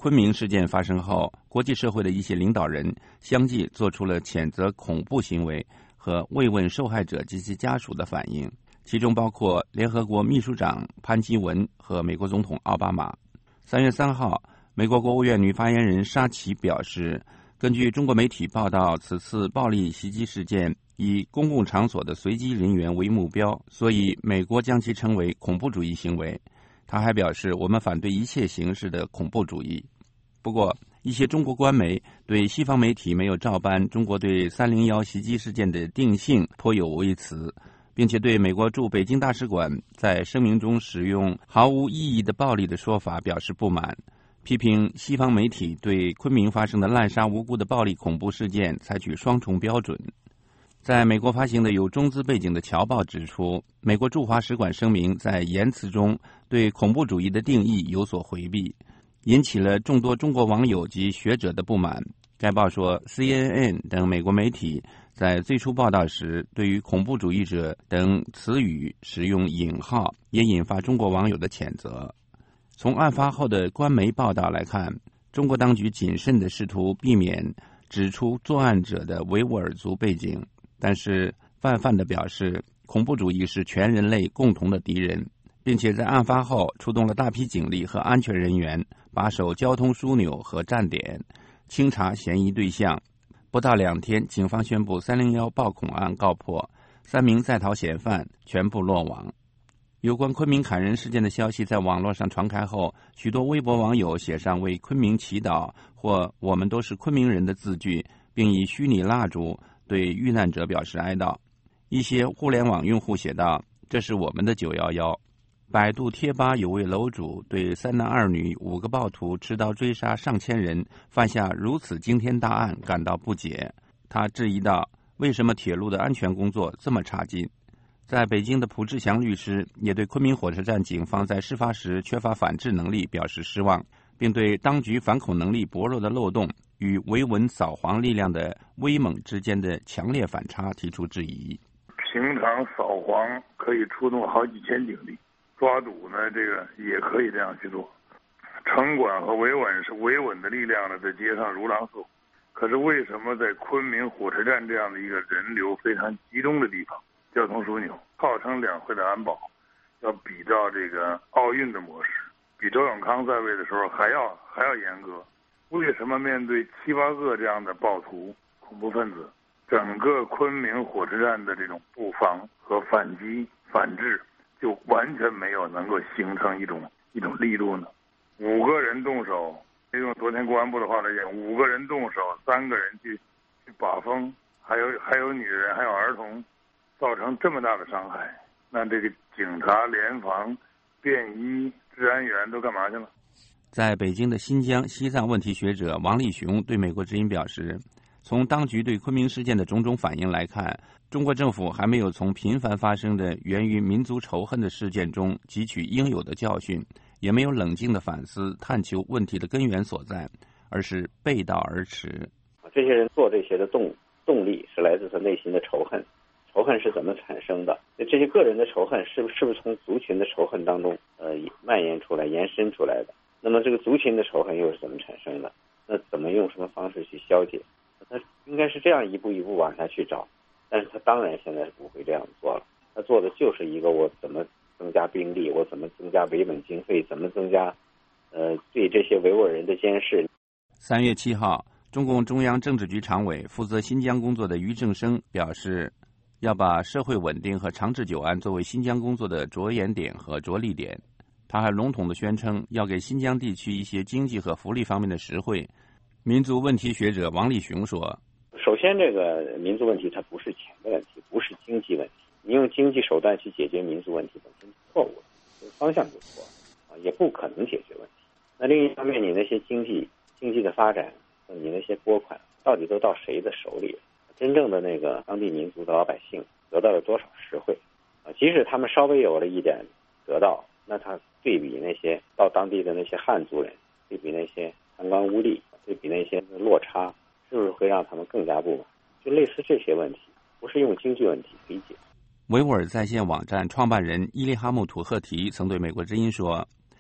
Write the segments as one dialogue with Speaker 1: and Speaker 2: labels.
Speaker 1: 昆明事件发生后，国际社会的一些领导人相继做出了谴责恐怖行为和慰问受害者及其家属的反应，其中包括联合国秘书长潘基文和美国总统奥巴马。3月3号，美国国务院女发言人沙奇表示，根据中国媒体报道，此次暴力袭击事件以公共场所的随机人员为目标，所以美国将其称为恐怖主义行为。他还表示，我们反对一切形式的恐怖主义。不过，一些中国官媒对西方媒体没有照搬中国对301袭击事件的定性颇有微词，并且对美国驻北京大使馆在声明中使用毫无意义的暴力的说法表示不满，批评西方媒体对昆明发生的滥杀无辜的暴力恐怖事件采取双重标准。在美国发行的有中资背景的侨报指出，美国驻华使馆声明在言辞中对恐怖主义的定义有所回避，引起了众多中国网友及学者的不满。该报说 CNN 等美国媒体在最初报道时对于恐怖主义者等词语使用引号，也引发中国网友的谴责。从案发后的官媒报道来看，中国当局谨慎地试图避免指出作案者的维吾尔族背景，但是泛泛地表示恐怖主义是全人类共同的敌人，并且在案发后出动了大批警力和安全人员，把守交通枢纽和站点，清查嫌疑对象。不到2天，警方宣布301暴恐案告破，3名在逃嫌犯全部落网。有关昆明砍人事件的消息在网络上传开后，许多微博网友写上为昆明祈祷或我们都是昆明人的字句，并以虚拟蜡烛对遇难者表示哀悼。一些互联网用户写道，这是我们的911。百度贴吧有位楼主对3男2女5个暴徒持刀追杀上千人，犯下如此惊天大案感到不解。他质疑道，为什么铁路的安全工作这么差劲？在北京的蒲志祥律师也对昆明火车站警方在事发时缺乏反制能力表示失望，并对当局反恐能力薄弱的漏洞与维稳扫黄力量的威猛之间的强烈反差提出质疑。
Speaker 2: 平常扫黄可以出动好几千警力，抓堵呢，这个也可以这样去做。城管和维稳是维稳的力量呢，在街上如狼似虎。可是为什么在昆明火车站这样的一个人流非常集中的地方，交通枢纽，号称两会的安保，要比照这个奥运的模式，比周永康在位的时候还要严格？为什么面对7、8个这样的暴徒、恐怖分子，整个昆明火车站的这种布防和反击、反制就完全没有能够形成一种力度呢？5个人动手，用昨天公安部的话来讲，5个人动手，3个人去把风，还有女人，还有儿童，造成这么大的伤害，那这个警察、联防、便衣、治安员都干嘛去了？
Speaker 1: 在北京的新疆西藏问题学者王立雄对美国之音表示，从当局对昆明事件的种种反应来看，中国政府还没有从频繁发生的源于民族仇恨的事件中汲取应有的教训，也没有冷静的反思探求问题的根源所在，而是背道而驰。
Speaker 3: 这些人做这些的动力是来自他内心的仇恨，仇恨是怎么产生的？这些个人的仇恨是不是从族群的仇恨当中蔓延出来、延伸出来的？那么这个族群的仇恨又是怎么产生的？那怎么用什么方式去消解？他应该是这样一步一步往下去找，但是他当然现在是不会这样做了。他做的就是一个我怎么增加兵力，我怎么增加维稳经费，怎么增加对这些维吾尔人的监视。
Speaker 1: 3月7号，中共中央政治局常委负责新疆工作的俞正声表示，要把社会稳定和长治久安作为新疆工作的着眼点和着力点。他还笼统地宣称要给新疆地区一些经济和福利方面的实惠。民族问题学者王立雄说，
Speaker 3: 首先这个民族问题它不是钱的问题，不是经济问题，你用经济手段去解决民族问题本身是错误的，这个方向就错了，也不可能解决问题。那另一方面，你那些经济的发展，你那些拨款到底都到谁的手里了？真正的那个当地民族的老百姓得到了多少实惠？即使他们稍微有了一点得到，那他对比那些到当地的那些汉族人，对比那些贪官污吏，对比那些落差，是不是会让他们更加不满？就类似这些问题，不是用经济问题可以解。
Speaker 1: 维吾尔在线网站创办人伊利哈木·土赫提曾对美国之音说，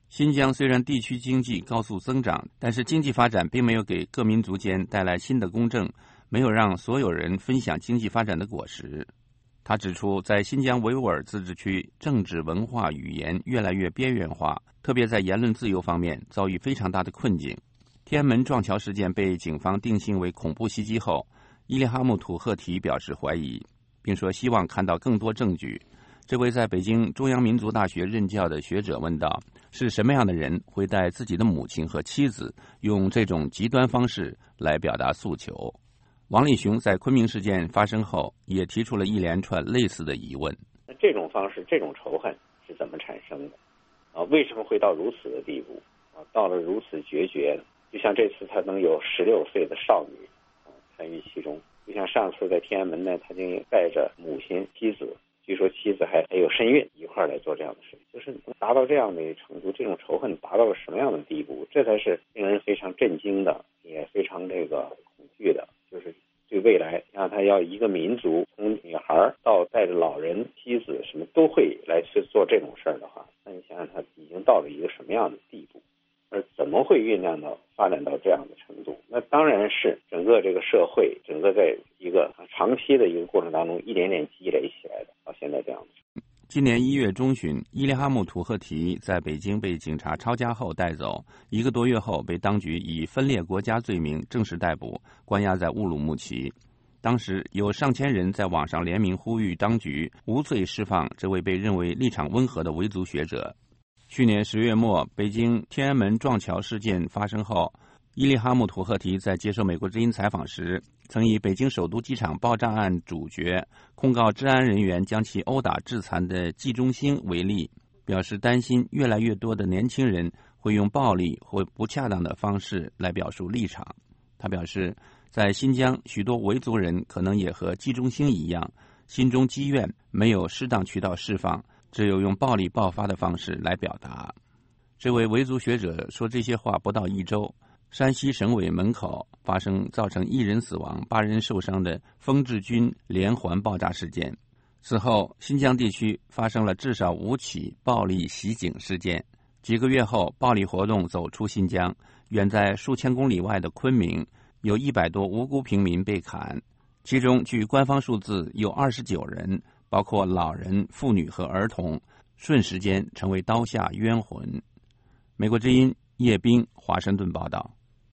Speaker 1: 新疆虽然地区经济高速增长，但是经济发展并没有给各民族间带来新的公正，没有让所有人分享经济发展的果实。他指出，在新疆维吾尔自治区，政治、文化、语言越来越边缘化，特别在言论自由方面遭遇非常大的困境。天安门撞桥事件被警方定性为恐怖袭击后，伊利哈木土赫提表示怀疑，并说希望看到更多证据。这位在北京中央民族大学任教的学者问道，是什么样的人会带自己的母亲和妻子用这种极端方式来表达诉求？王立雄在昆明事件发生后也提出了一连串类似的疑问。
Speaker 3: 那这种方式，这种仇恨是怎么产生的？为什么会到如此的地步？到了如此决绝？就像这次他能有16岁的少女参与其中，就像上次在天安门呢，他就带着母亲、妻子，据说妻子还有身孕一块来做这样的事情，就是能达到这样的程度，这种仇恨达到了什么样的地步？这才是令人非常震惊的，也非常恐惧的，就是对未来，让他要一个民族从女孩到带着老人、妻子什么都会来去做这种事儿的话，那你想想他已经到了一个什么样的地步？而怎么会酝酿到发展到这样的程度？那当然是整个这个社会，整个在一个长期的一个过程当中，一点点积累起来的，到现在这样子。
Speaker 1: 今年1月中旬，伊利哈木土赫提在北京被警察抄家后带走，1个多月后被当局以分裂国家罪名正式逮捕，关押在乌鲁木齐。当时有上千人在网上联名呼吁当局无罪释放这位被认为立场温和的维族学者。去年10月末，北京天安门撞桥事件发生后，伊利哈木土赫提在接受美国之音采访时，曾以北京首都机场爆炸案主角控告治安人员将其殴打致残的季中兴为例，表示担心越来越多的年轻人会用暴力或不恰当的方式来表述立场。他表示，在新疆，许多维族人可能也和季中兴一样，心中积怨，没有适当渠道释放，只有用暴力爆发的方式来表达。这位维族学者说这些话不到1周，山西省委门口发生造成1人死亡、8人受伤的封治军连环爆炸事件。此后，新疆地区发生了至少5起暴力袭警事件。几个月后，暴力活动走出新疆，远在数千公里外的昆明，有100多无辜平民被砍，其中据官方数字有29人，包括老人、妇女和儿童，瞬时间成为刀下冤魂。美国之音叶斌华盛顿报道。